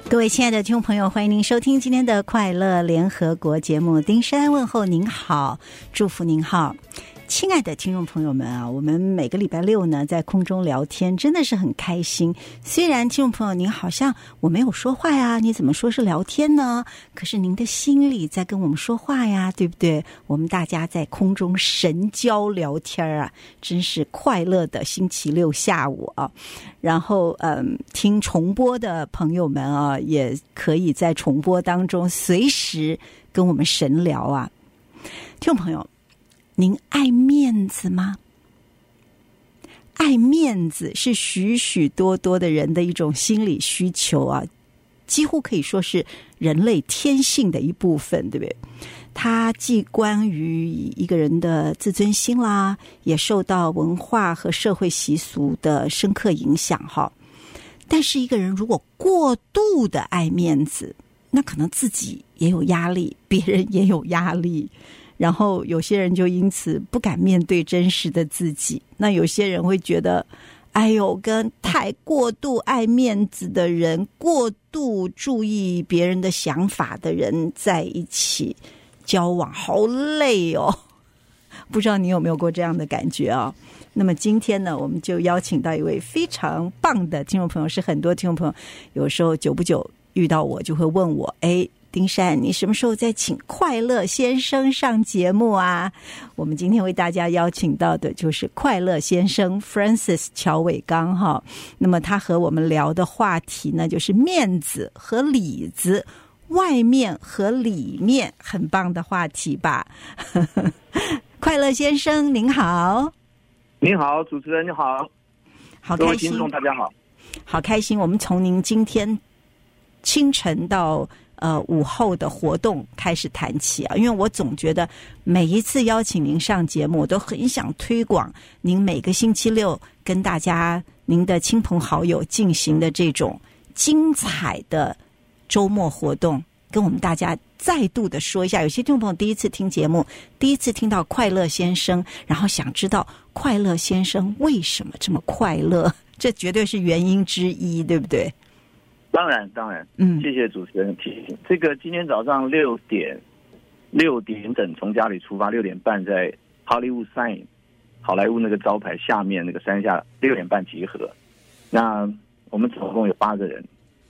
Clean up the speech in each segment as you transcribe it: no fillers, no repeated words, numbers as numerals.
各位亲爱的听众朋友，欢迎您收听今天的快乐联合国节目。丁山问候您好，祝福您好。亲爱的听众朋友们啊，我们每个礼拜六呢在空中聊天真的是很开心。虽然听众朋友您好像我没有说话呀，你怎么说是聊天呢？可是您的心里在跟我们说话呀，对不对？我们大家在空中神交聊天啊，真是快乐的星期六下午啊。然后听重播的朋友们啊，也可以在重播当中随时跟我们神聊啊。听众朋友，您爱面子吗？爱面子是许许多多的人的一种心理需求啊，几乎可以说是人类天性的一部分，对不对？它既关于一个人的自尊心啦，也受到文化和社会习俗的深刻影响哈。但是一个人如果过度的爱面子，那可能自己也有压力，别人也有压力。然后有些人就因此不敢面对真实的自己，那有些人会觉得哎呦，跟太过度爱面子的人，过度注意别人的想法的人在一起交往好累哦。不知道你有没有过这样的感觉啊？那么今天呢，我们就邀请到一位非常棒的听众朋友，是很多听众朋友有时候久不久遇到我就会问我，丁山，你什么时候再请快乐先生上节目啊？我们今天为大家邀请到的就是快乐先生 Francis 乔伟刚哈。那么他和我们聊的话题呢，就是面子和里子，外面和里面，很棒的话题吧。快乐先生您好。 您好，主持人你好， 好开心， 各位听众大家好， 好开心。我们从您今天清晨到午后的活动开始谈起啊，因为我总觉得每一次邀请您上节目，我都很想推广您每个星期六跟大家您的亲朋好友进行的这种精彩的周末活动，跟我们大家再度的说一下。有些听众朋友第一次听节目，第一次听到快乐先生，然后想知道快乐先生为什么这么快乐，这绝对是原因之一，对不对？ 当然，谢谢主持人提醒。这个今天早上6点整从家里出发，6点半在 Hollywood Sign 好莱坞那个招牌下面那个山下6点半集合。那我们总共有8个人。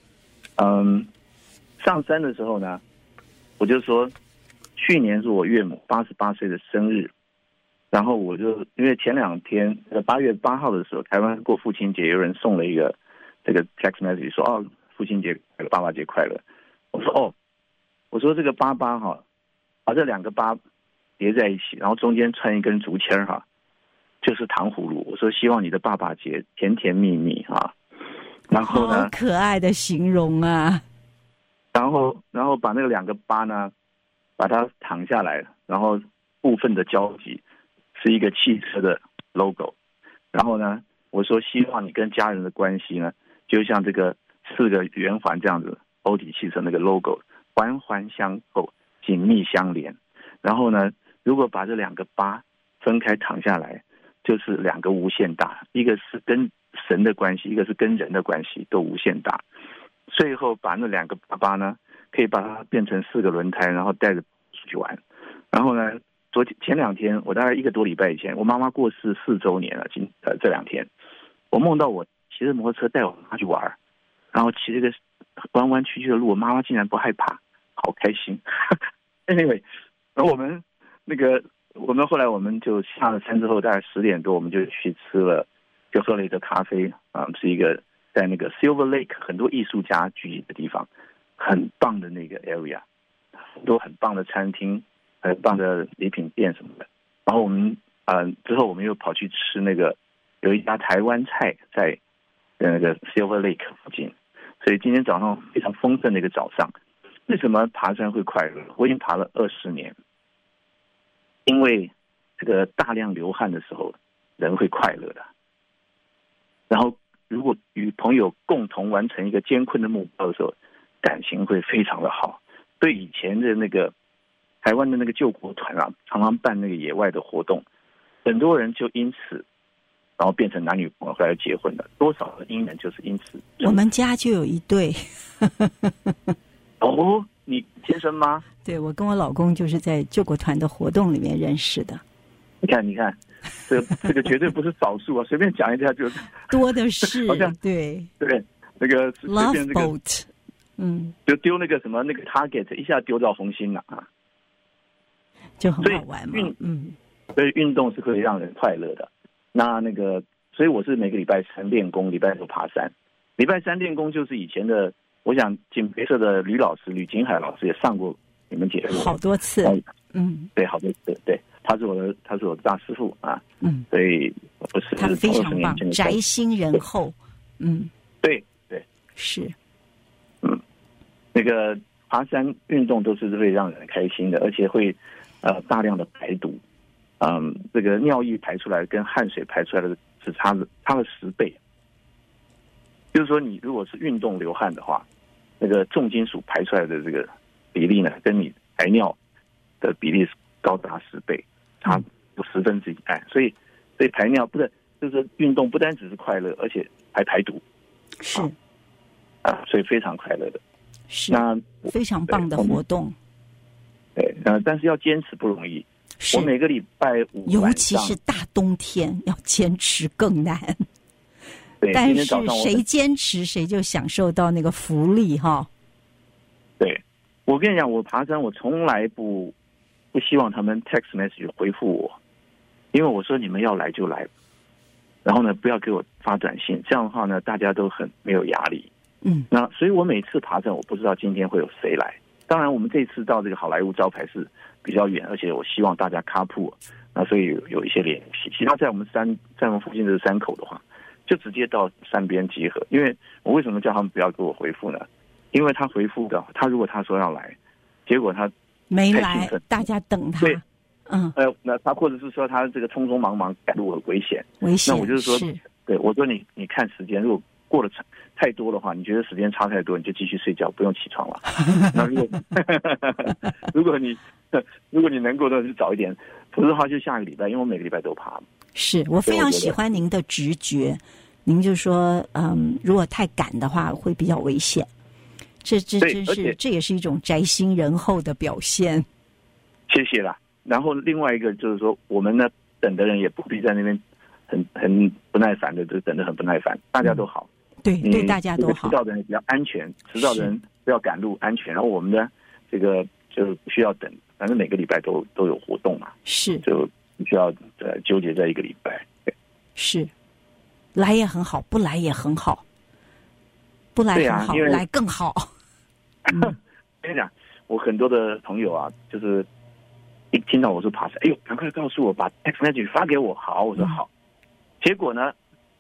上山的时候呢，我就说去年是我岳母88岁的生日，然后我就因为前2天8月8号的时候，台湾过父亲节，有人送了一个这个 text message 说父亲节快乐，爸爸节快乐。我说这个88哈，把这2个8叠在一起，然后中间穿一根竹签哈，就是糖葫芦。我说希望你的爸爸节甜甜蜜蜜啊。然后呢， 好可爱的形容啊。 然后把那个2个8呢，把它躺下来，然后部分的交集是一个汽车的 logo。然后呢，我说希望你跟家人的关系呢，就像这个4个圆环这样子，欧迪汽车那个 logo 环环相扣，紧密相连。然后呢，如果把这2个8分开躺下来，就是2个无限大，一个是跟神的关系，一个是跟人的关系，都无限大。最后把那2个88呢，可以把它变成4个轮胎，然后带着出去玩。然后呢，前2天，我大概1个多礼拜以前，我妈妈过世4周年了。这2天，我梦到我骑着摩托车带我妈去玩，然后骑这个弯弯曲曲的路，我妈妈竟然不害怕，好开心。Anyway， 然后我们后来我们就下了山之后，大概10点多，我们就去就喝了一个咖啡是一个在那个 Silver Lake 很多艺术家聚集的地方，很棒的那个 area， 很多很棒的餐厅，很棒的礼品店什么的。然后我们之后我们又跑去吃那个有一家台湾菜在那个 Silver Lake 附近，所以今天早上非常丰盛的一个早上。为什么爬山会快乐？我已经爬了20年，因为这个大量流汗的时候，人会快乐的。然后如果与朋友共同完成一个艰困的目标的时候，感情会非常的好。对以前的那个台湾的那个救国团常常办那个野外的活动，很多人就因此然后变成男女朋友，后来结婚了，多少的姻缘就是因此。 我们家就有一对。 哦，你先生吗？ 对，我跟我老公就是在救国团的活动里面认识的。 你看，这个绝对不是少数啊！随便讲一下就多的是， 好像对那个随便这个 Love Boat， 就丢那个什么那个 target， 一下丢到红心了啊， 就很好玩嘛。 所以运动是可以让人快乐的。那个，所以我是每个礼拜3练功，礼拜6爬山。礼拜3练功就是以前的，我想警培社的吕景海老师也上过你们节目好多次。 对，好多次，对。他是我的大师傅啊，所以我是他非常棒，宅心仁厚， 对， 是， 那个爬山运动都是会让人开心的，而且会大量的排毒，这个尿液排出来跟汗水排出来的是差了10倍，就是说你如果是运动流汗的话，那个重金属排出来的这个比例呢，跟你排尿的比例是高达10倍。差有1/10，所以排尿就是运动不单只是快乐，而且还排毒， 是所以非常快乐的， 是那非常棒的活动。 对，但是要坚持不容易。我每个礼拜5， 尤其是大冬天要坚持更难。 对， 但是谁坚持谁就享受到那个福利哈。对， 我跟你讲，我爬山我从来不希望他们 text message 回复我，因为我说你们要来就来，然后呢不要给我发短信，这样的话呢大家都很没有压力。那所以我每次爬山我不知道今天会有谁来。当然我们这次到这个好莱坞招牌是比较远，而且我希望大家 carpool， 那所以有一些联系。其他在我们附近的山口的话，就直接到山边集合。因为我为什么叫他们不要给我回复呢？因为他回复的，如果他说要来，结果他没来，大家等他。 对，那他或者是说他这个匆匆忙忙赶路很危险。那我就是说，对，我说你看时间，如果过了太多的话，你觉得时间差太多，你就继续睡觉，不用起床了。那如果你能够的就早一点，否则的话就下个礼拜，因为我每个礼拜都爬。是我非常喜欢您的直觉，您就说，如果太赶的话会比较危险。这也是一种宅心仁厚的表现。 谢谢啦。然后另外一个就是说，我们呢等的人也不必在那边很不耐烦的，就等得很不耐烦，大家都好。 对，大家都好。 迟到的人比较安全，迟到的人不要赶路，安全。然后我们的这个就不需要等，反正每个礼拜都有活动嘛， 是就不需要纠结在一个礼拜。 是，来也很好，不来也很好，不来很好，来更好。 跟你讲，我很多的朋友啊，就是一听到我说爬山，哎呦，赶快告诉我，把 text message 发给我。好，我说好。结果呢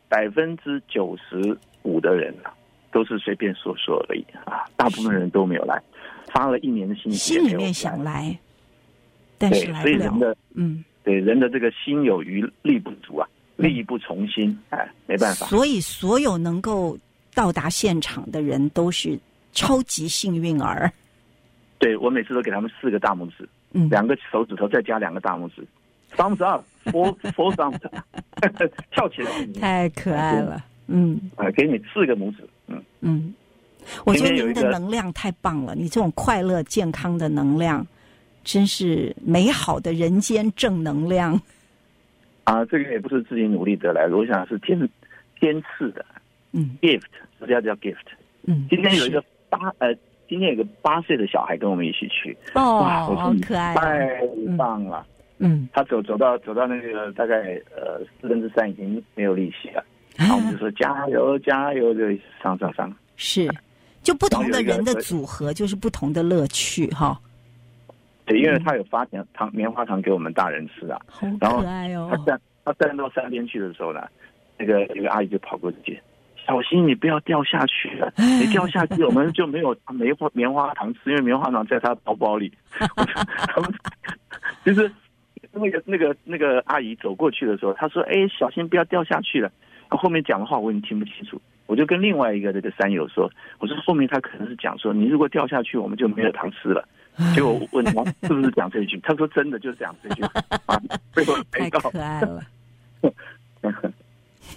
，95%的人啊，都是随便说说而已啊，大部分人都没有来，发了1年的信息， 心里面想来，但是来不了。 对人的这个心有余力不足啊，力不从心，没办法。 所以所有能够到达现场的人都是超级幸运儿。 对，我每次都给他们4个大拇指，2个手指头再加2个大拇指 ，thumbs up，four thumbs up， 跳起来， 太可爱了。 给你4个拇指。 我觉得您的能量太棒了，你这种快乐健康的能量，真是美好的人间正能量。 这个也不是自己努力得来的，我想是天赐的，gift， 这叫 gift。今天有一个8岁的小孩跟我们一起去， 哇，好可爱， 太棒了。他走到那个大概3/4已经没有力气了，然后我们就说加油加油，就上。 是，就不同的人的组合就是不同的乐趣哈。 对，因为他有发棉花糖给我们大人吃啊， 好可爱哦。 他站到山边去的时候呢，那个有个阿姨就跑过去，小心你不要掉下去了，你掉下去我们就没有棉花糖吃，因为棉花糖在他包包里。他们就是那个阿姨走过去的时候，她说：“哎，小心不要掉下去了。”后面讲的话我已经听不清楚，我就跟另外一个这个山友说：“我说后面他可能是讲说，你如果掉下去，我们就没有糖吃了。”结果我问他是不是讲这一句，他说真的就是讲这句，被我太可爱了。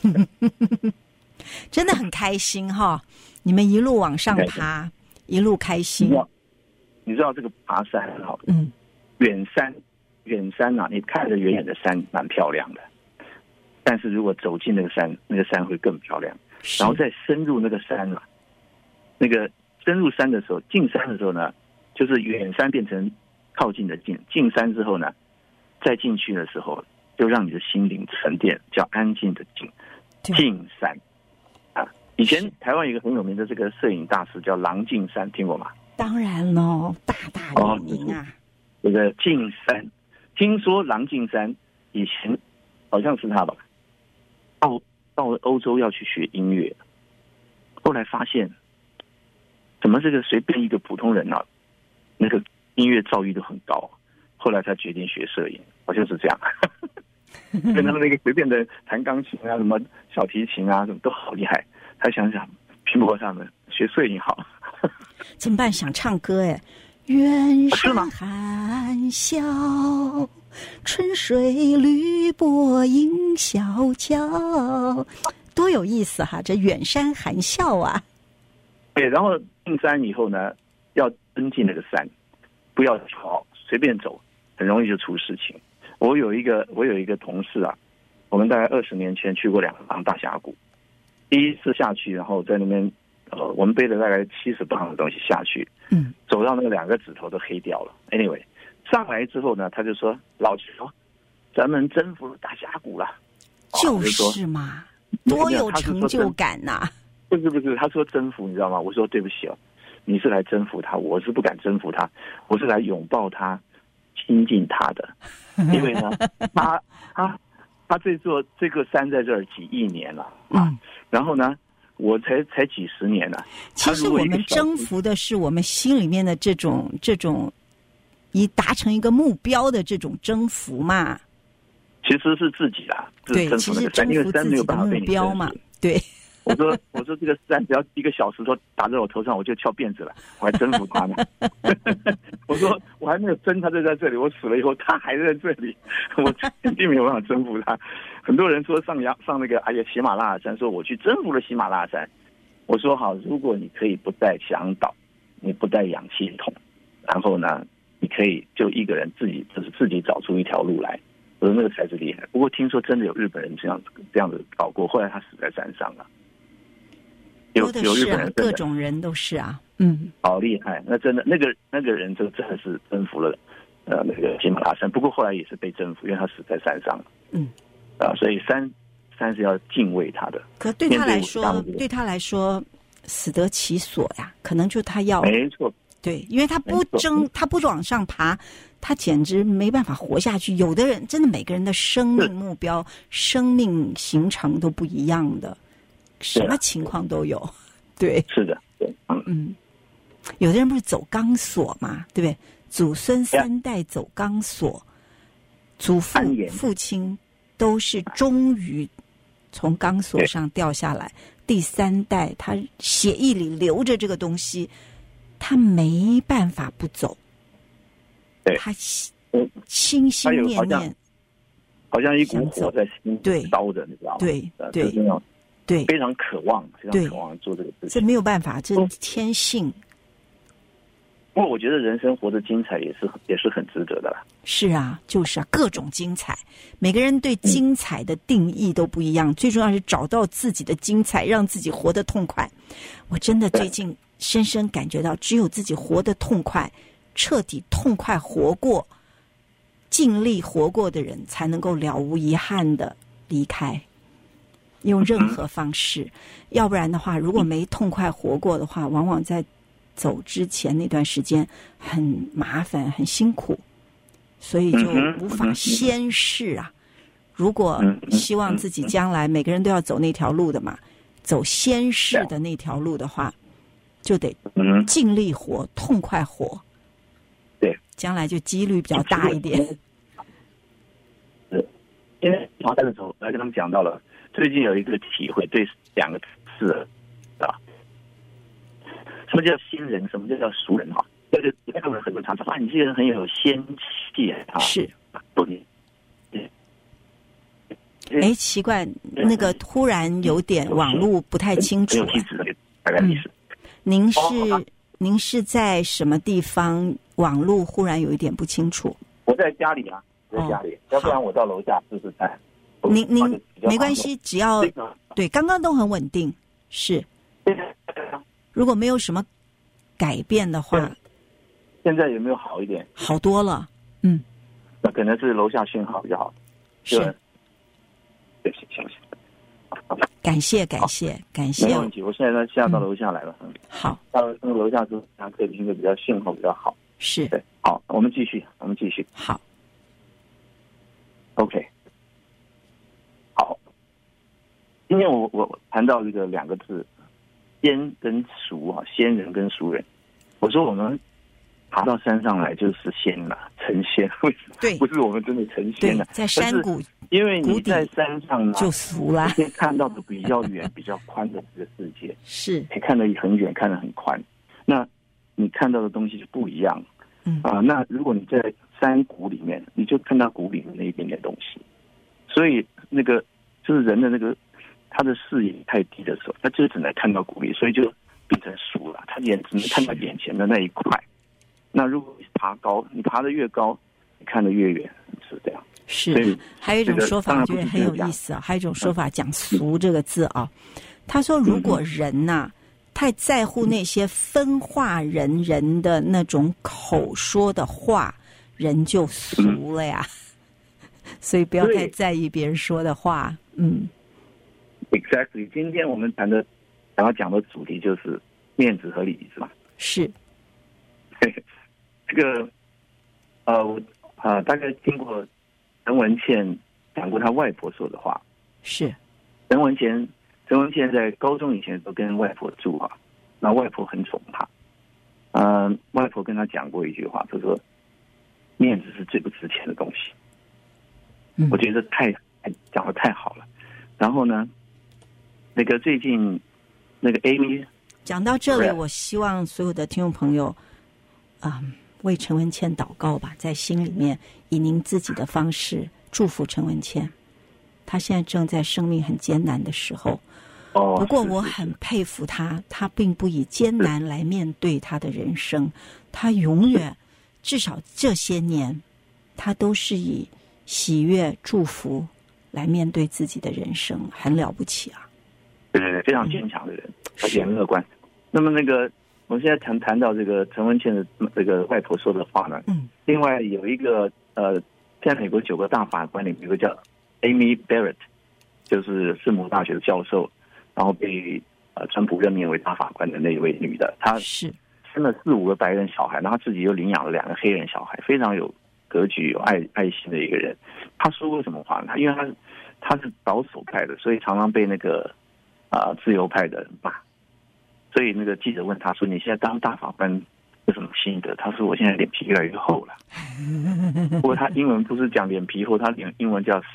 真的很开心哈！你们一路往上爬，一路开心。 你知道这个爬山哈，远山啊，你看着远远的山蛮漂亮的，但是如果走进那个山会更漂亮。然后再深入那个山啊，那个深入山的时候，进山的时候呢，就是远山变成靠近的近，进山之后呢，再进去的时候，就让你的心灵沉淀，叫安静的进山啊。以前台湾有一个很有名的这个摄影大师叫郎静山，听过吗？ 当然喽，大有名啊。 这个进山，听说郎静山以前好像是他吧，到欧洲要去学音乐，后来发现，怎么这个随便一个普通人啊，那个音乐造诣都很高，后来他决定学摄影，好像是这样。跟他们那个随便的弹钢琴啊，什么小提琴啊，什么都好厉害。他想想，拼不过他们，学摄影好。 怎么办？想唱歌哎，远山含笑，春水绿波映小桥，多有意思哈！这远山含笑啊。 对，然后进山以后呢，要登进那个山，不要随便走，很容易就出事情。我有一个同事啊，我们大概20年前去过2趟大峡谷，第一次下去，然后在那边我们背了大概70磅的东西下去，走到那个2个指头都黑掉了。Anyway， 上来之后呢，他就说：“老乔，咱们征服了大峡谷了。” 就是嘛，多有成就感呐！ 不是，他说征服，你知道吗？我说对不起哦，你是来征服他，我是不敢征服他，我是来拥抱他、亲近他的，因为呢，他这个山在这儿几亿年了然后呢，我才几十年了。 其实我们征服的是我们心里面的这种以达成一个目标的这种征服嘛。 其实是自己啦， 对，其实征服自己的目标嘛，对。 我说这个山只要1个小石头打在我头上，我就翘辫子了，我还征服他呢。我说我还没有征他就在这里，我死了以后他还在这里，我肯定没有办法征服他。很多人说上那个喜马拉雅山，说我去征服了喜马拉雅山。我说好，如果你可以不带向导，你不带氧气筒，然后呢，你可以就一个人自己找出一条路来。我说那个才是厉害。不过听说真的有日本人这样子搞过，后来他死在山上了。有日本人， 各种人都是啊， 好厉害！那真的那个人真的是征服了那个喜马拉雅山，不过后来也是被征服，因为他死在山上了。所以山是要敬畏他的。 可对他来说，死得其所呀，可能就他要没错， 对，因为他不往上爬，他简直没办法活下去。有的人真的每个人的生命目标、生命形成都不一样的。什么情况都有，对， 是的，对， 有的人不是走钢索嘛，对不对？祖孙3代走钢索，祖父亲都是终于从钢索上掉下来，第3代他血液里流着这个东西，他没办法不走，他心心念念， 好像一股火在心里烧着，你知道吗？ 对。对， 非常渴望做这个事情。 这没有办法，这是天性。 不过我觉得人生活得精彩也是很值得的啦。 是啊，就是啊，各种精彩，每个人对精彩的定义都不一样。最重要是找到自己的精彩，让自己活得痛快。我真的最近深深感觉到，只有自己活得痛快，彻底痛快活过，尽力活过的人，才能够了无遗憾的离开。用任何方式，要不然的话，如果没痛快活过的话，往往在走之前那段时间很麻烦、很辛苦，所以就无法先试啊。如果希望自己将来每个人都要走那条路的嘛，走先试的那条路的话，就得尽力活、痛快活。 对， 将来就几率比较大一点。 因为华山的时候，来跟他们讲到了。最近有一个体会，对2个字啊，什么叫新人，什么叫熟人哈？这个看了很多场，说你这个人很有仙气啊， 是， 哎，奇怪，那个突然有点网络不太清楚。 大概意思。 您是在什么地方？网络忽然有一点不清楚。 我在家里啊，在家里，要不然我到楼下试试看。 您没关系，只要对，刚刚都很稳定。是，如果没有什么改变的话， 现在有没有好一点？ 好多了， 那可能是楼下讯号比较好。 是， 对，谢谢。 感谢。 没问题，我现在呢下到楼下来了。 好， 到那个楼下之后，可以听得比较讯号比较好。 是， 对，好，我们继续。 好 ，OK， 好。今天我谈到这个两个字，仙跟俗啊，仙人跟俗人。我说我们爬到山上来就是仙了，成仙。 对， 不是我们真的成仙了， 在山谷， 因为你在山上呢就俗了， 可以看到的比较远、比较宽的这个世界， 是可以看得很远，看得很宽。那你看到的东西就不一样。那如果你在山谷里面，你就看到谷里面的一点点东西。所以那个就是人的那个他的视野太低的时候，他就只能看到谷里，所以就变成俗了。他只能看到眼前的那一块。那如果你爬高，你爬得越高，你看得越远，是这样。 是，还有一种说法，我觉得很有意思啊。还有一种说法讲“俗”这个字啊，他说如果人呐、太在乎那些分化人的那种口说的话，人就俗了呀。所以不要太在意别人说的话。 Exactly， 今天我们想要讲的主题就是面子和里子嘛。是。这个大概经过陈文茜讲过他外婆说的话。是。陈文茜在高中以前都跟外婆住啊，那外婆很宠他。外婆跟他讲过一句话，他说面子是最不值钱的东西。我觉得讲得太好了。然后呢，那个最近那个 Amy 讲到这里，我希望所有的听众朋友为陈文茜祷告吧，在心里面以您自己的方式祝福陈文茜。她现在正在生命很艰难的时候，不过我很佩服她，她并不以艰难来面对她的人生，她永远至少这些年她都是以喜悦祝福来面对自己的人生，很了不起啊。 对，非常坚强的人，而且很乐观。那么那个我们现在谈到这个陈文茜的这个外婆说的话呢，另外有一个在美国9个大法官里面有个叫 Amy Barrett， 就是圣母大学的教授，然后被川普任命为大法官的那一位女的，她是生了4、5个白人小孩，然后自己又领养了2个黑人小孩，非常有格局、有爱心的一个人。她说过什么话呢？因为她是保守派的，所以常常被那个自由派的人骂。所以那个记者问他说：“你现在当大法官有什么心得？”他说：“我现在脸皮越来越厚了。”不过他英文不是讲脸皮厚，他英文叫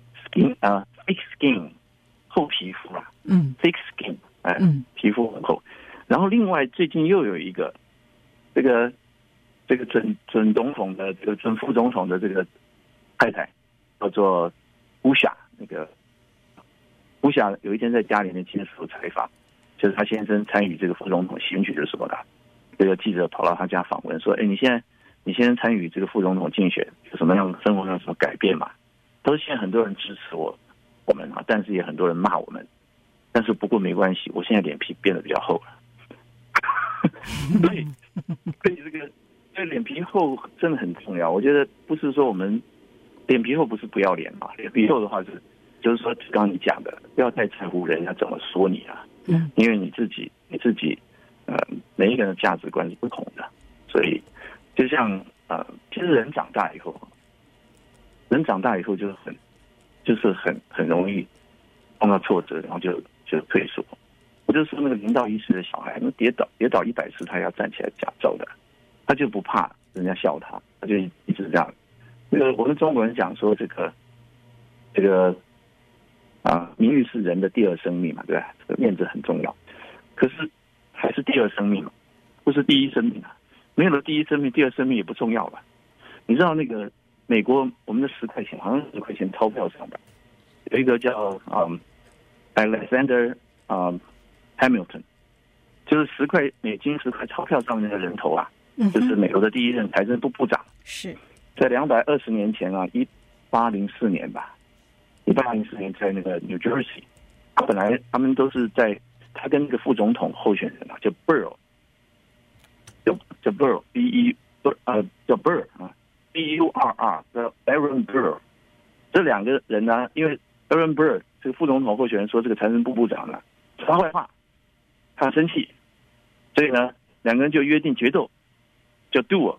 thick skin， 厚皮肤啦。thick skin， 皮肤很厚。然后另外最近又有一个这个准总统的这个准副总统的这个太太叫做乌夏，那个乌夏有一天在家里面接受采访。就是他先生参与这个副总统选举的时候，这个记者跑到他家访问，说：“你先生参与这个副总统竞选，有什么样的生活上有什么改变嘛？”他说：“现在很多人支持我们啊，但是也很多人骂我们，但是不过没关系，我现在脸皮变得比较厚了。”所以这个脸皮厚真的很重要。我觉得不是说我们脸皮厚不是不要脸嘛，脸皮厚的话就是说刚刚你讲的，不要太在乎人家怎么说你啊。因为你自己每一个人的价值观是不同的，所以就像其实人长大以后就是很容易碰到挫折，然后就退缩。我就说那个0到1岁的小孩，那跌倒100次，他要站起来假走的，他就不怕人家笑他，他就一直这样。那个我们中国人讲说这个名誉是人的第2生命嘛，对吧？这个面子很重要，可是还是第2生命嘛，不是第1生命啊。没有了第1生命，第2生命也不重要了。你知道那个美国我们的10块钱，好像10块钱钞票上吧， 有一个叫Alexander Hamilton， 就是$1010块钞票上面的人头啊，就是美国的第一任财政部部长， 是在220年前啊，1804年吧，1804年在那个 New Jersey， 本来他们都是在他跟那个副总统候选人啊，叫 Burr， 叫 Burr叫 Burr 啊 ，Burr 叫 Aaron Burr， 这两个人呢，因为 Aaron Burr 这个副总统候选人说这个财政部部长呢说他坏话，他生气，所以呢两个人就约定决斗，叫 Duel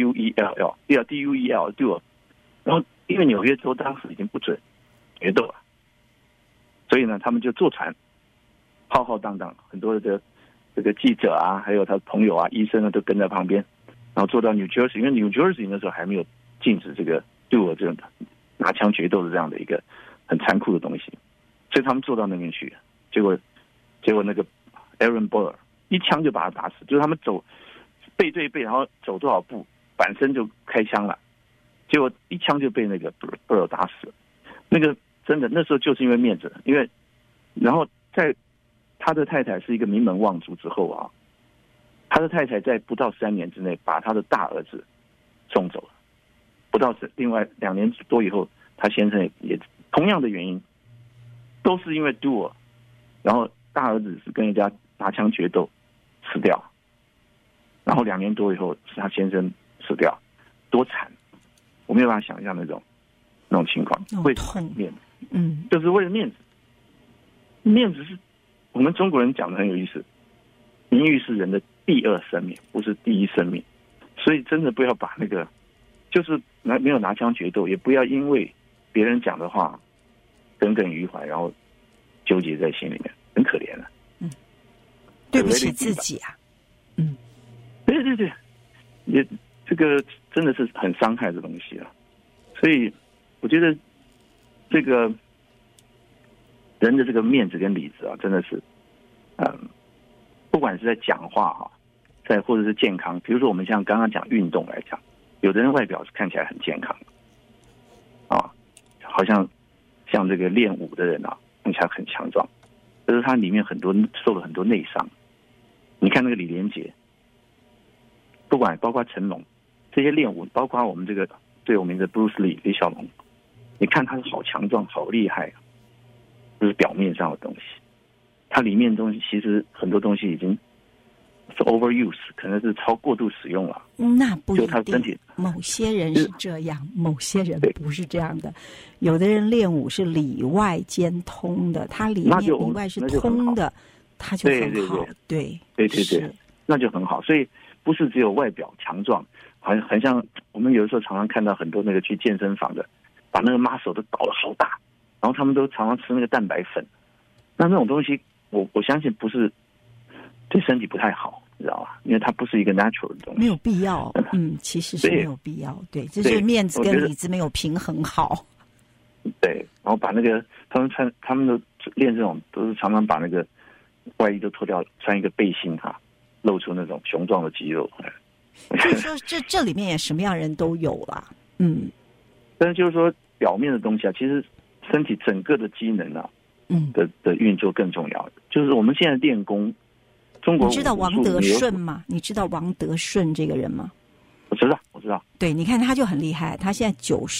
Duel， 然后因为纽约州当时已经不准决斗了，所以呢他们就坐船浩浩荡荡，很多的这个记者啊，还有他朋友啊、医生啊都跟在旁边，然后坐到 New Jersey， 因为 New Jersey 那时候还没有禁止这个 Duel 这种拿枪决斗的这样的一个很残酷的东西，所以他们坐到那边去，结果那个 Aaron Burr 一枪就把他打死，就是他们走背对背，然后走多少步，反身就开枪了，结果一枪就被那个 Burr 打死了。那个真的那时候就是因为面子，因为然后在他的太太是一个名门望族之后啊，他的太太在不到3年之内把他的大儿子送走了，不到另外2年多以后，他先生也同样的原因，都是因为 duel， 然后大儿子是跟人家拿枪决斗死掉，然后2年多以后是他先生死掉，多惨！我没有办法想象那种情况，为什么面子？就是为了面子。面子是我们中国人讲的很有意思，名誉是人的第2生命，不是第1生命。所以真的不要把那个，就是没有拿枪决斗，也不要因为别人讲的话耿耿于怀，然后纠结在心里面，很可怜的。 对不起自己啊。 对，也这个真的是很伤害的东西啊。所以我觉得这个人的这个面子跟里子啊，真的是，不管是在讲话哈，或者是健康，比如说我们像刚刚讲运动来讲，有的人外表是看起来很健康，啊，好像这个练武的人啊，看起来很强壮，但是他里面受了很多内伤。你看那个李连杰，包括成龙，这些练武，包括我们这个最有名的 Bruce Lee 李小龙，你看他是好强壮、好厉害啊，这是表面上的东西，它里面的东西其实很多东西已经是 overuse， 可能是过度使用了。 那不一定， 就他身体某些人是这样，某些人不是这样的。有的人练武是里外兼通的，他里面里外是通的，他就很好。对，那就很好。所以不是只有外表强壮，很像我们有的时候常常看到很多那个去健身房的，把那个 muscle 都搞得好大，然后他们都常常吃那个蛋白粉，那种东西我相信不是对身体不太好，你知道吧？因为它不是一个 natural 的东西， 没有必要。其实是没有必要。对，这就是面子跟里子没有平衡好。 对，然后把那个他们都练这种，都是常常把那个外衣都脱掉，穿一个背心哈，露出那种雄壮的肌肉。 所以说这里面也什么样人都有啦。 但是就是说表面的东西啊，其实身体整个的机能啊，的运作更重要。就是我们现在练功，中国你知道王德顺吗？你知道王德顺这个人吗？ 我知道。 对，你看他就很厉害，他现在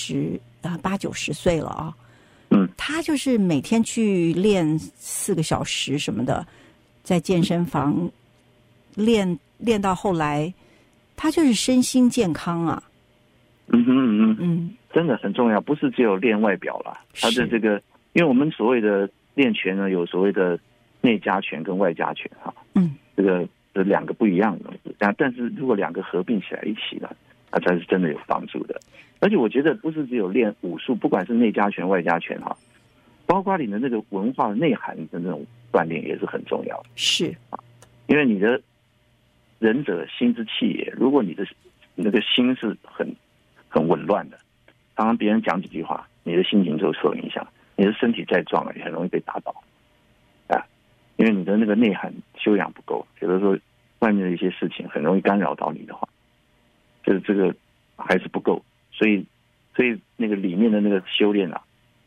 8、90岁了啊。他就是每天去练4个小时什么的，在健身房练到后来，他就是身心健康啊。真的很重要，不是只有练外表啦。他的这个，因为我们所谓的练拳呢，有所谓的内家拳跟外家拳哈。这个2个不一样的东西，但是如果2个合并起来一起呢，那才是真的有帮助的。而且我觉得不是只有练武术，不管是内家拳、外家拳哈，包括你的那个文化内涵的那种锻炼也是很重要的。 是啊，因为你的仁者心之气也，如果你的那个心是很紊乱的，常常别人讲几句话，你的心情就受影响，你的身体再壮了也很容易被打倒啊，因为你的那个内涵修养不够，有的时候外面的一些事情很容易干扰到你的话，就是这个还是不够，所以那个里面的那个修炼啊，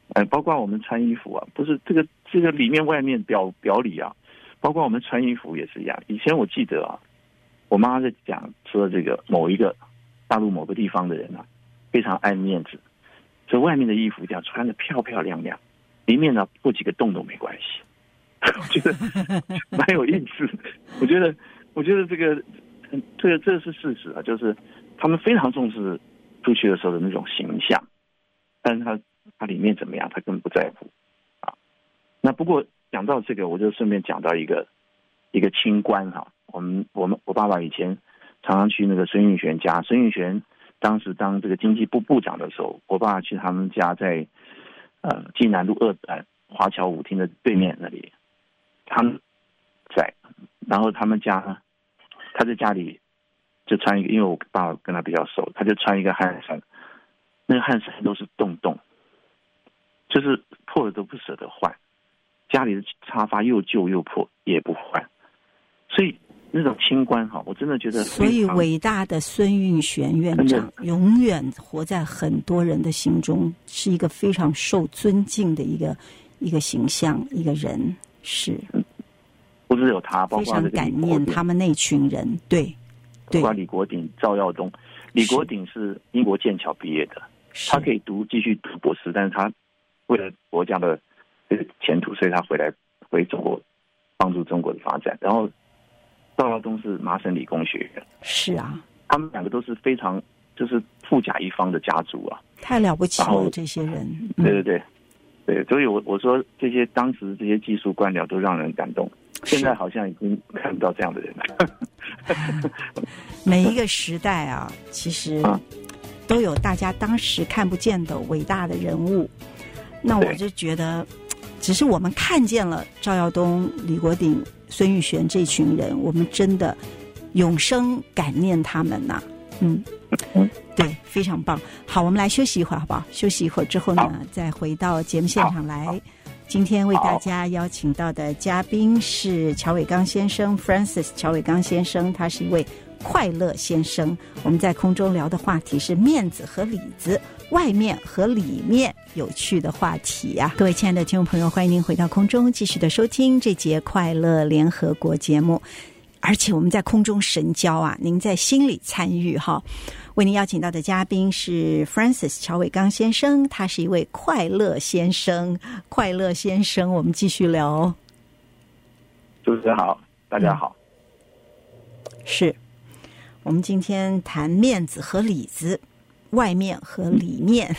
包括我们穿衣服啊，不是这个里面外面表里啊，包括我们穿衣服也是一样。以前我记得啊，我妈妈在讲说这个某一个大陆某个地方的人啊，非常爱面子，所以外面的衣服这样穿得漂漂亮亮，里面呢破几个洞都没关系。我觉得蛮有意思。我觉得这是事实啊，就是他们非常重视出去的时候的那种形象，但是他里面怎么样，他根本不在乎啊。那不过讲到这个，我就顺便讲到一个清官哈。我爸爸以前常常去那个孙运璇家，孙运璇当时当这个经济部部长的时候，我爸爸去他们家在济南路2段华侨舞厅的对面那里，他们在，然后他在家里就穿一个，因为我爸爸跟他比较熟，他就穿一个汗衫，那个汗衫都是洞，就是破了都不舍得换，家里的沙发又旧又破也不换，所以那种清官哈，我真的觉得。 所以伟大的孙运璇院长永远活在很多人的心中，是一个非常受尊敬的一个形象，一个人是。 不是有他，包括非常感念他们那群人，对， 包括李国鼎、赵耀东。李国鼎是英国剑桥毕业的，他可以继续读博士，但是他为了国家的这个前途，所以他回中国帮助中国的发展。然后赵耀东是麻省理工学院， 是啊， 他们两个都是非常就是富甲一方的家族啊， 太了不起了这些人。 对，所以我说当时这些技术官僚都让人感动。现在好像已经看不到这样的人了。 每一个时代啊，其实都有大家当时看不见的伟大的人物。那我就觉得，只是我们看见了赵耀东、李国鼎、孙运璇这群人，我们真的永生感念他们呐。对，非常棒。好，我们来休息一会儿，好不好？休息一会儿之后呢，再回到节目现场来。今天为大家邀请到的嘉宾是乔伟刚先生 Francis 乔伟刚先生，他是一位快乐先生。我们在空中聊的话题是面子和里子，外面和里面有趣的话题呀。各位亲爱的听众朋友，欢迎您回到空中继续的收听这节快乐联合国节目，而且我们在空中神交啊，您在心里参与哈。为您邀请到的嘉宾是 Francis 乔伟刚先生，他是一位快乐先生。快乐先生，我们继续聊。 主持人好，大家好。 是我们今天谈面子和里子，外面和里面。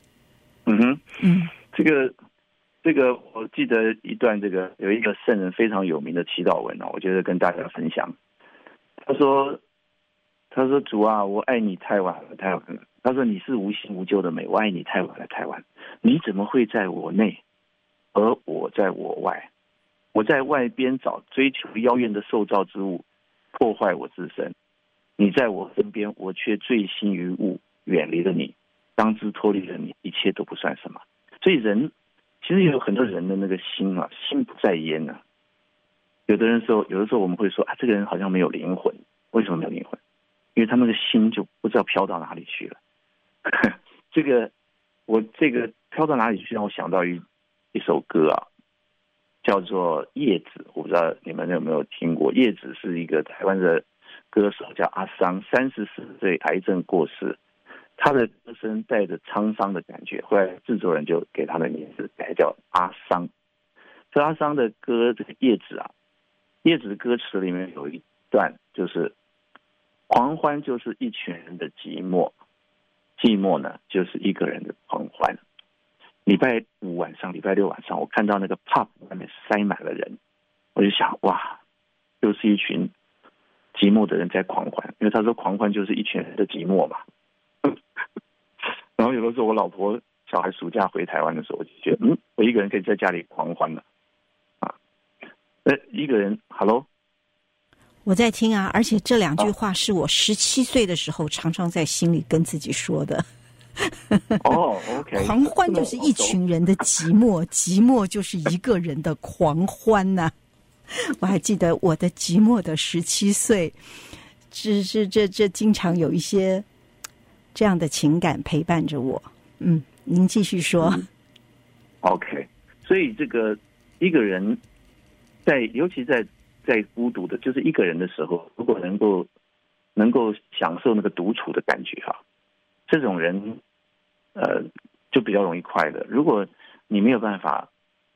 这个我记得一段，这个有一个圣人非常有名的祈祷文，我觉得跟大家分享。他说主啊，我爱你太晚了，太晚了。他说你是无形无究的美，我爱你太晚了，太晚。你怎么会在我内，而我在我外？我在外边找追求妖艳的受造之物，破坏我自身。你在我身边，我却醉心于物，远离了你。当知脱离了你，一切都不算什么。所以人其实有很多人的那个心啊，心不在焉啊。有的时候我们会说啊，这个人好像没有灵魂。为什么没有灵魂？因为他那个心就不知道飘到哪里去了。这个飘到哪里去，让我想到一首歌啊，叫做《叶子》。我不知道你们有没有听过。叶子是一个台湾的歌手，叫阿桑，34岁癌症过世。他的歌声带着沧桑的感觉，后来制作人就给他的名字改叫阿桑。这阿桑的歌，这个叶子啊，叶子的歌词里面有一段就是狂欢就是一群人的寂寞，寂寞呢就是一个人的狂欢。礼拜五晚上、礼拜六晚上，我看到那个 pub 外面塞满了人，我就想哇，又是一群寂寞的人在狂欢。因为他说狂欢就是一群人的寂寞嘛。然后有的时候我老婆小孩暑假回台湾的时候，我就觉得我一个人可以在家里狂欢了啊。一个人 Hello， 我在听啊，而且这两句话是我17岁的时候常常在心里跟自己说的。 OK， 狂欢就是一群人的寂寞，寂寞就是一个人的狂欢呐。我还记得我的寂寞的17岁，这经常有一些这样的情感陪伴着我。您继续说。 OK， 所以这个一个人尤其在孤独的，就是一个人的时候，如果能够享受那个独处的感觉啊，这种人就比较容易快乐。如果你没有办法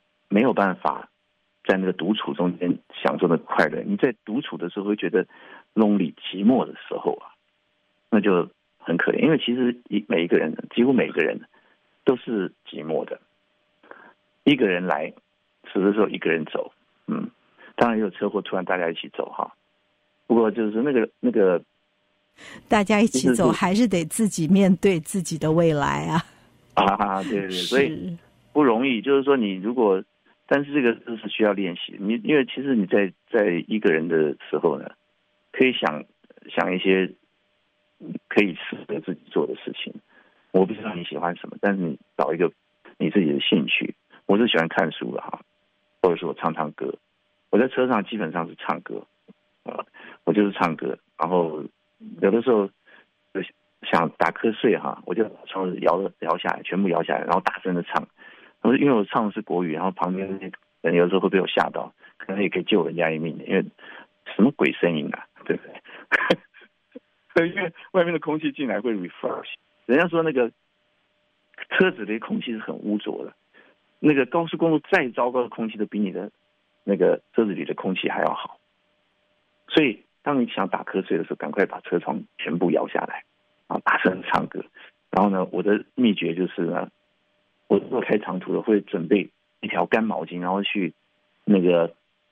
在那个独处中间享受的快乐，你在独处的时候会觉得 lonely 寂寞的时候啊，那就很可怜。因为其实几乎每一个人都是寂寞的，一个人来，死的时候一个人走，当然也有车祸突然大家一起走哈。不过就是那个大家一起走，还是得自己面对自己的未来啊。 对，所以不容易。就是说你如果，但是这个都是需要练习。因为其实你在一个人的时候呢，可以想一些可以适合自己做的事情。我不知道你喜欢什么，但是你找一个你自己的兴趣。我是喜欢看书的哈，或者说我唱歌。我在车上基本上是唱歌，我就是唱歌。然后有的时候想打瞌睡哈，我就把窗子摇下来，全部摇下来，然后大声的唱。因为我唱的是国语，然后旁边人有时候会被我吓到，可能也可以救人家一命的，因为什么鬼声音啊，对不对？因为外面的空气进来会 refresh。人家说那个车子的空气是很污浊的，那个高速公路再糟糕的空气都比你的那个车子里的空气还要好。所以当你想打瞌睡的时候，赶快把车窗全部摇下来，大声唱歌。然后呢，我的秘诀就是呢，我如果开长途的会准备一条干毛巾，然后去那个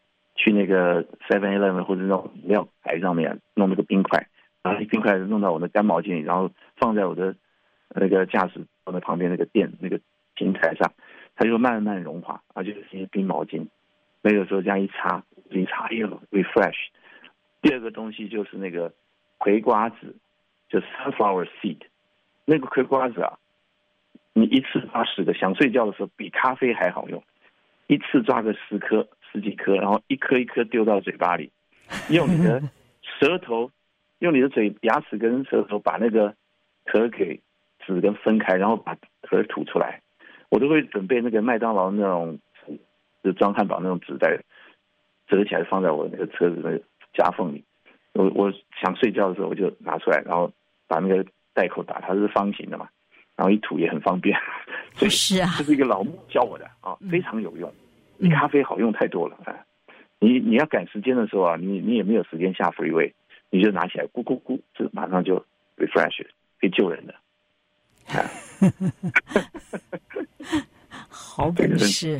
7-Eleven 或者那种饮料台上面弄那个冰块，然后冰块弄到我的干毛巾里，然后放在我的那个驾驶座的旁边那个那个平台上，它就慢慢融化，然后就是一些冰毛巾。那个时候这样一擦，哎呦 refresh。第二个东西就是那个葵瓜子，就是 sunflower seed。那个葵瓜子啊，你一次抓10个，想睡觉的时候比咖啡还好用。一次抓个10几颗，然后一颗一颗丢到嘴巴里，用你的舌头，用你的牙齿跟舌头把那个壳给籽跟分开，然后把壳吐出来。我都会准备那个麦当劳那种就装汉堡那种纸袋，折起来放在我那个车子的夹缝里。我想睡觉的时候我就拿出来，然后把那个袋口打，它是方形的嘛，然后一吐也很方便。所以这是一个老木教我的非常有用，比咖啡好用太多了。你要赶时间的时候啊，你也没有时间下 freeway， 你就拿起来咕咕咕，这马上就 refresh， 可以救人的。 好本事。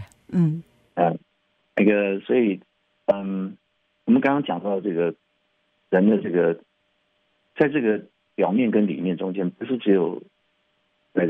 所以我们刚刚讲到这个人的这个，在这个表面跟里面中间，不是只有在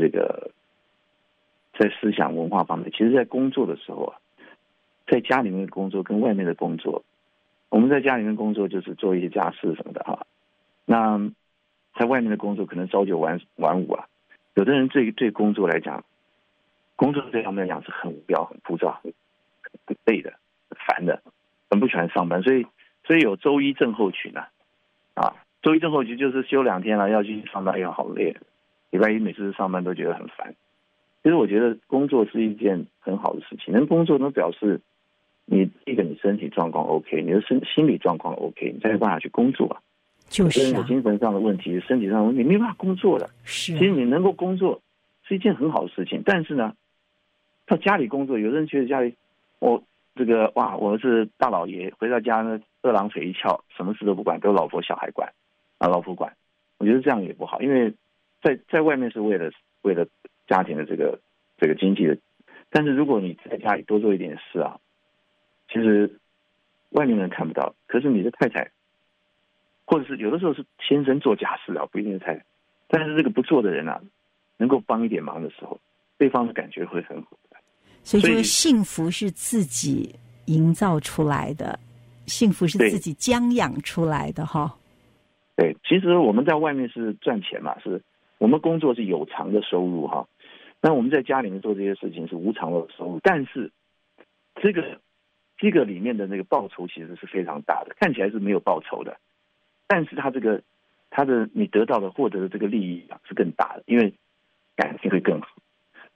思想文化方面，其实在工作的时候啊，在家里面的工作跟外面的工作，我们在家里面工作就是做一些家事什么的哈，那在外面的工作可能朝9晚5啊。有的人对工作来讲，工作对他们来讲是很无聊、很枯燥、很累的、很烦的，很不喜欢上班，所以有周一症候群周一症候群就是休2天了，要去上班，好累。礼拜一每次上班都觉得很烦。其实我觉得工作是一件很好的事情，能工作能表示你身体状况 OK， 你的心理状况 OK， 你才有办法去工作。 就是有精神上的问题、身体上的问题，没办法工作的。 其实你能够工作是一件很好的事情，但是呢，到家里工作，有人觉得家里我是大老爷，回到家呢2郎腿一翘，什么事都不管，都老婆小孩管老婆管。我觉得这样也不好，因为在外面是为了家庭的这个经济的，但是如果你在家里多做一点事啊，其实外面人看不到，可是你的太太。或者是有的时候是先生做家事啊，不一定是太太，但是这个不做的人啊，能够帮一点忙的时候，对方的感觉会很好。 所以说，幸福是自己营造出来的，幸福是自己将养出来的哈。 对，其实我们在外面是赚钱嘛，是我们工作是有偿的收入哈，那我们在家里面做这些事情是无偿的收入，但是这个里面的那个报酬其实是非常大的，看起来是没有报酬的。但是他你得到的获得的这个利益是更大的，因为感情会更好。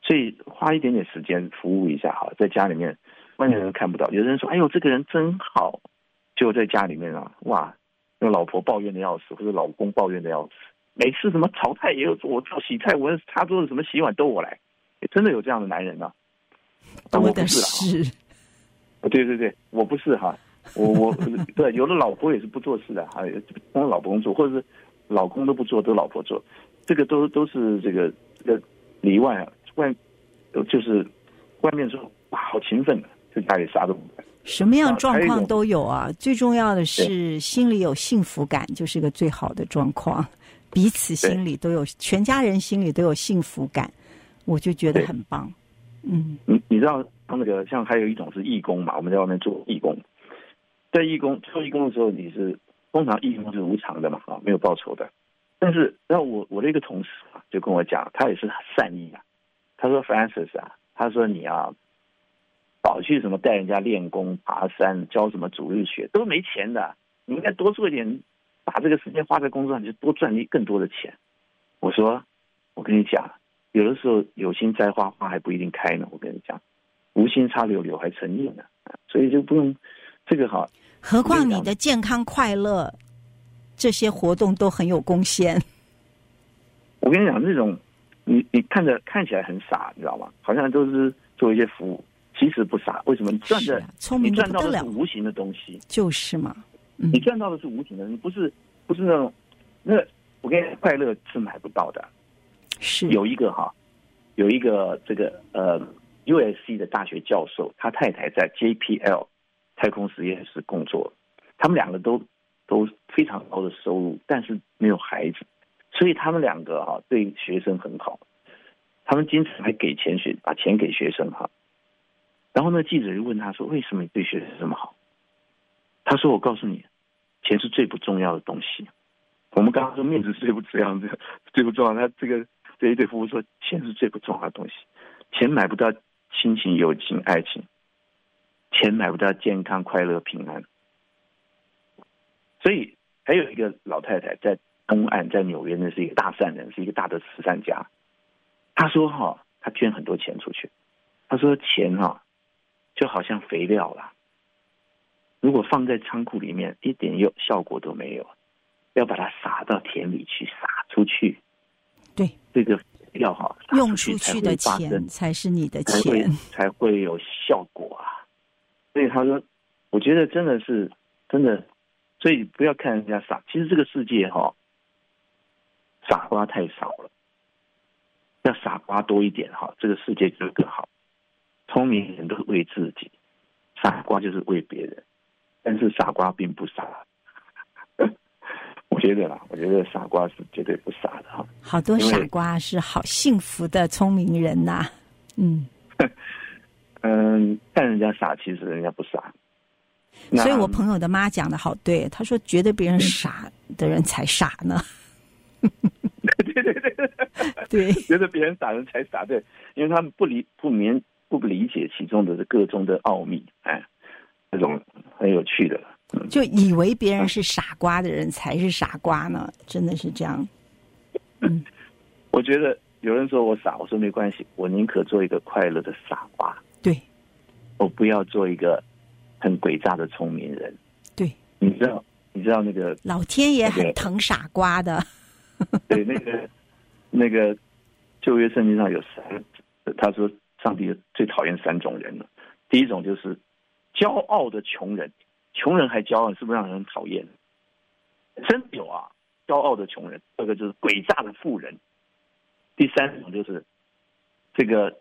所以花一点点时间服务一下哈，在家里面外面人看不到，有人说哎呦这个人真好，就在家里面啊，哇，那老婆抱怨的要死，或者老公抱怨的要死，每次什么炒菜也有我做，洗菜我擦桌子什么洗碗都我来，真的有这样的男人啊？ 多的是。 对对对，我不是哈，我对，有的老婆也是不做事的哈，帮老公做，或者是老公都不做，都老婆做，这个都是这个里外啊，就是外面说哇好勤奋的，在家里啥都不干， 什么样状况都有啊。最重要的是心里有幸福感，就是个最好的状况。彼此心里都有，全家人心里都有幸福感，我就觉得很棒。 你知道那个像还有一种是义工嘛，我们在外面做义工，在做义工的时候，你是通常义工是无偿的嘛，没有报酬的。但是然后我的一个同事啊，就跟我讲，他也是善意啊，他说 Francis 啊，他说你啊，跑去什么带人家练功、爬山、教什么主日学都没钱的，你应该多做一点，把这个时间花在工作上，就多赚更多的钱。我说，我跟你讲，有的时候有心栽花，花还不一定开呢。我跟你讲，无心插柳，柳还成荫呢。所以就不用这个哈。 何况你的健康快乐，这些活动都很有贡献。 我跟你讲，这种你看起来很傻，你知道吗？好像都是做一些服务，其实不傻。为什么？你赚到的是无形的东西， 就是嘛。 你赚到的是无形的，你不是那种我跟你讲，快乐是买不到的。 是有一个这个USC 的大学教授，他太太在 JPL 太空实验室工作，他们两个都非常高的收入，但是没有孩子，所以他们两个对学生很好，他们经常还给钱把钱给学生哈。然后呢，记者就问他说：“为什么你对学生这么好？”他说：“我告诉你，钱是最不重要的东西。我们刚刚说面子是最不重要的，最不重要。他这一对夫妇说，钱是最不重要的东西，钱买不到亲情、友情、爱情，钱买不到健康、快乐、平安。所以还有一个老太太在东岸，在纽约，那是一个大善人，是一个大的慈善家。她说她捐很多钱出去。她说钱就好像肥料啦，如果放在仓库里面，一点效果都没有，要把它撒到田里去，撒出去。 对， 这个要用出去的钱才是你的钱， 才会有效果啊。所以他说，我觉得真的，所以不要看人家傻，其实这个世界傻瓜太少了，要傻瓜多一点这个世界就会更好。聪明人都是为自己，傻瓜就是为别人，但是傻瓜并不傻。我觉得傻瓜是绝对不傻的好多傻瓜是好幸福的聪明人呐。 看人家傻，其实人家不傻。 所以我朋友的妈讲的好对，她说觉得别人傻的人才傻呢。对， 觉得别人傻人才傻，对，因为他们不理解其中的各中的奥秘，这种很有趣的。 就以为别人是傻瓜的人才是傻瓜呢，真的是这样。 我觉得有人说我傻，我说没关系，我宁可做一个快乐的傻瓜。 对， 我不要做一个很诡诈的聪明人。对，你知道那个老天爷很疼傻瓜的。 对，那个旧约圣经上有他说上帝最讨厌3种人了。第一种就是骄傲的穷人。穷人还骄傲，是不是让人很讨厌？真有骄傲的穷人。这个就是诡诈的富人。第3种就是这个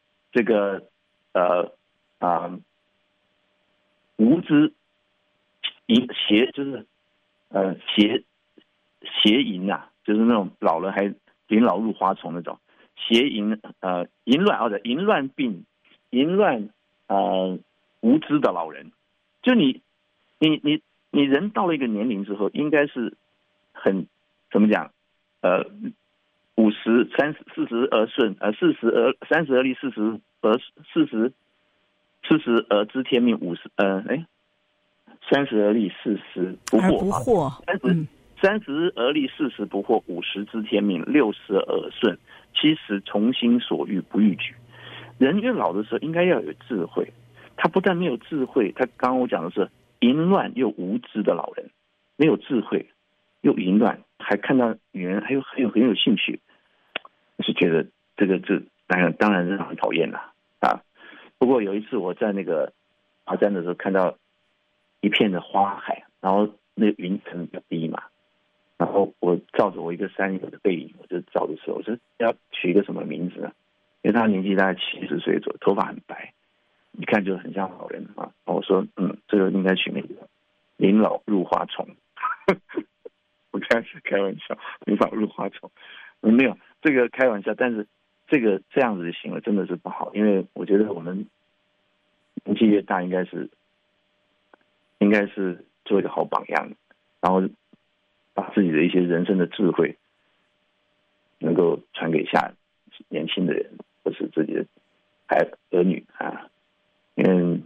无知就是邪淫就是那种老人还临老入花丛那种邪淫淫乱无知的老人。就你人到了一个年龄之后，应该是很怎么讲40而顺30而立40而知天命30而立40不惑30而立40不惑50知天命60而顺70从心所欲不逾矩。 人越老的时候应该要有智慧，他不但没有智慧，他刚刚我讲的是淫乱又无知的老人，没有智慧又淫乱，还看到女人还有很有兴趣，我是觉得这当然是很讨厌了啊。不过有一次我在那个爬山的时候，看到一片的花海，然后那个云层比较低嘛，然后我照着我一个山友的背影，我就照的时候，我说要取一个什么名字呢？因为他年纪大概70岁左右，头发很白，一看就很像老人啊。我说这个应该取名字临老入花丛。我开始开玩笑，临老入花丛，没有这个开玩笑，但是这样子的行为真的是不好，因为我觉得我们年纪越大，应该是做一个好榜样，然后把自己的一些人生的智慧能够传给年轻的人，或是自己的儿女啊。对，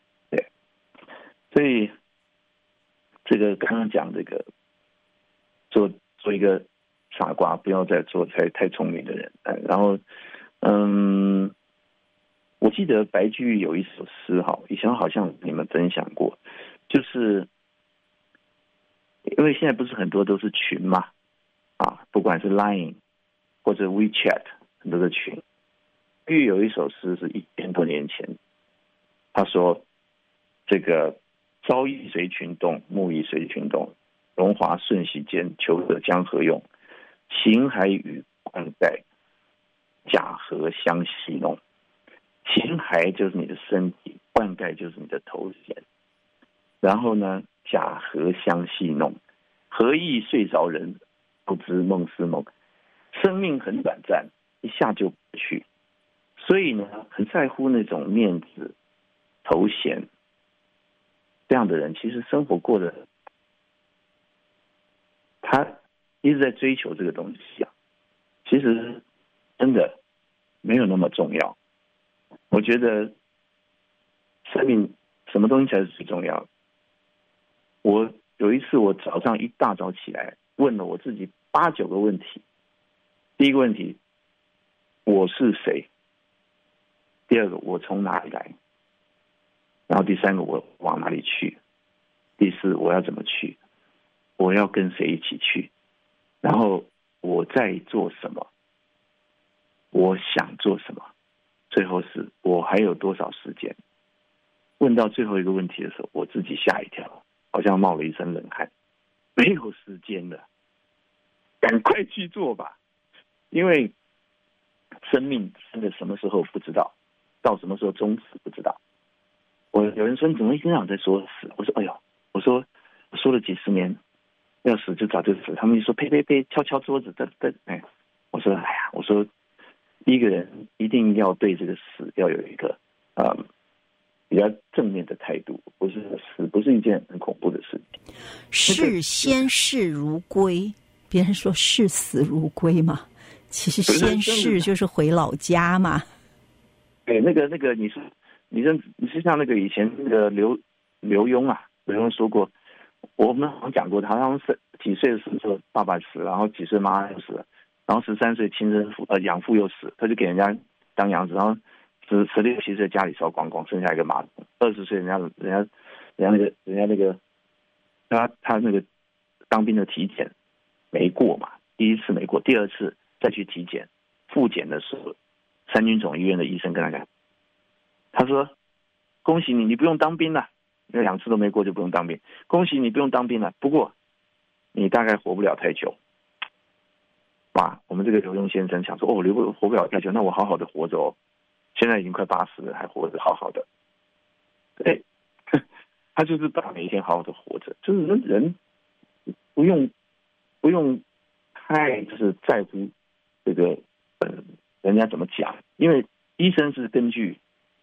所以这个刚刚讲这个做一个傻瓜，不要再做太聪明的人。然后我记得白居易有一首诗以前好像你们分享过，就是因为现在不是很多都是群嘛，不管是 Line 或者 WeChat 很多的群。白居易有一首诗是1000多年前，他说这个朝夕随群动，暮亦随群动，荣华瞬息间，求得江河用。形骸与冠盖，甲河相戏弄。形骸就是你的身体，冠盖就是你的头衔。然后呢，甲河相戏弄，何意睡着人，不知梦是梦。生命很短暂，一下就过去。所以呢，很在乎那种面子、头衔，这样的人其实生活过得，他一直在追求这个东西其实真的没有那么重要。我觉得生命什么东西才是最重要的？我有一次我早上一大早起来，问了我自己8、9个问题。第一个问题，我是谁？第二个，我从哪里来？然后第三个，我往哪里去？第四，我要怎么去？我要跟谁一起去？然后我在做什么？我想做什么？最后是我还有多少时间？问到最后一个问题的时候，我自己吓一跳，好像冒了一身冷汗。没有时间了，赶快去做吧！因为生命真的什么时候不知道，到什么时候终止不知道。有人说你怎么一天到晚在说死？我说哎呦，我说了几十年，要死就早就死。他们就说呸，敲敲桌子，我说我说一个人一定要对这个死要有一个比较正面的态度，不是死不是一件很恐怖的事情。 视先视如归，别人说视死如归嘛，其实先视就是回老家嘛。 对，那个你是像那个以前那个刘墉说过，我们好像讲过，他好像是几岁的时候爸爸死了，然后几岁妈妈又死了，然后13岁亲生养父又死，他就给人家当养子，然后16、17岁家里烧光光，剩下一个马桶。20岁人家那个他那个当兵的体检没过嘛，第一次没过，第二次再去体检复检的时候，三军总医院的医生跟他讲，他说恭喜你，你不用当兵了，那2次都没过就不用当兵，恭喜你不用当兵了，不过你大概活不了太久。哇，我们这个刘墉先生想说活不了太久，那我好好的活着哦，现在已经快80了，还活着好好的。他就是把每一天好好的活着，就是人不用太就是在乎这个人家怎么讲，因为医生是根据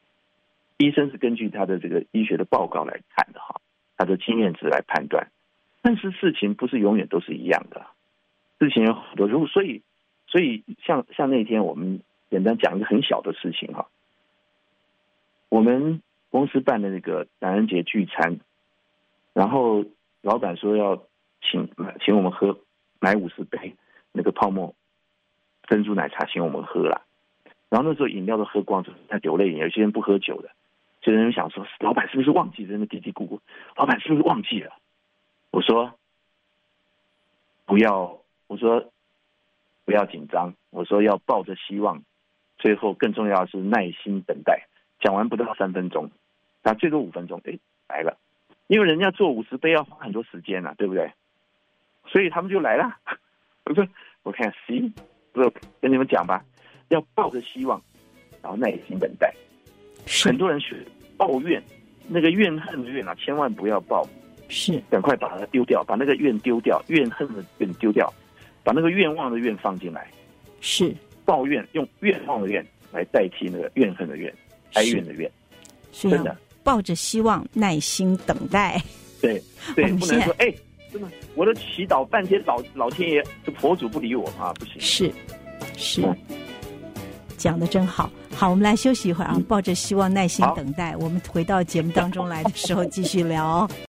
他的这个医学的报告来看的他的经验值来判断，但是事情不是永远都是一样的，事情有很多，所以像那天我们简单讲一个很小的事情我们公司办的那个感恩节聚餐，然后老板说要请我们买50杯那个泡沫珍珠奶茶，请我们喝啦。 然后那时候饮料都喝光，在流泪，有些人不喝酒的，所以人想说，老板是不是忘记在那嘀嘀咕咕？老板是不是忘记了？我说不要，我说不要紧张，我说要抱着希望，最后更重要的是耐心等待。讲完不到3分钟，那最多5分钟，来了，因为人家做50杯要花很多时间啊，对不对？所以他们就来了。我说我看 C， 我跟你们讲吧，要抱着希望，然后耐心等待。很多人学抱怨，那个怨恨的怨啊，千万不要抱， 是赶快把它丢掉，把那个怨丢掉，怨恨的怨丢掉，把那个愿望的愿放进来。 是抱怨用愿望的愿来代替那个怨恨的怨，哀怨的怨。 真的抱着希望，耐心等待。 对，不能说真的，我的祈祷半天，老天爷这佛祖不理我啊，不行。 是，讲得真好。好，我们来休息一会儿啊，抱着希望，耐心等待。我们回到节目当中来的时候继续聊。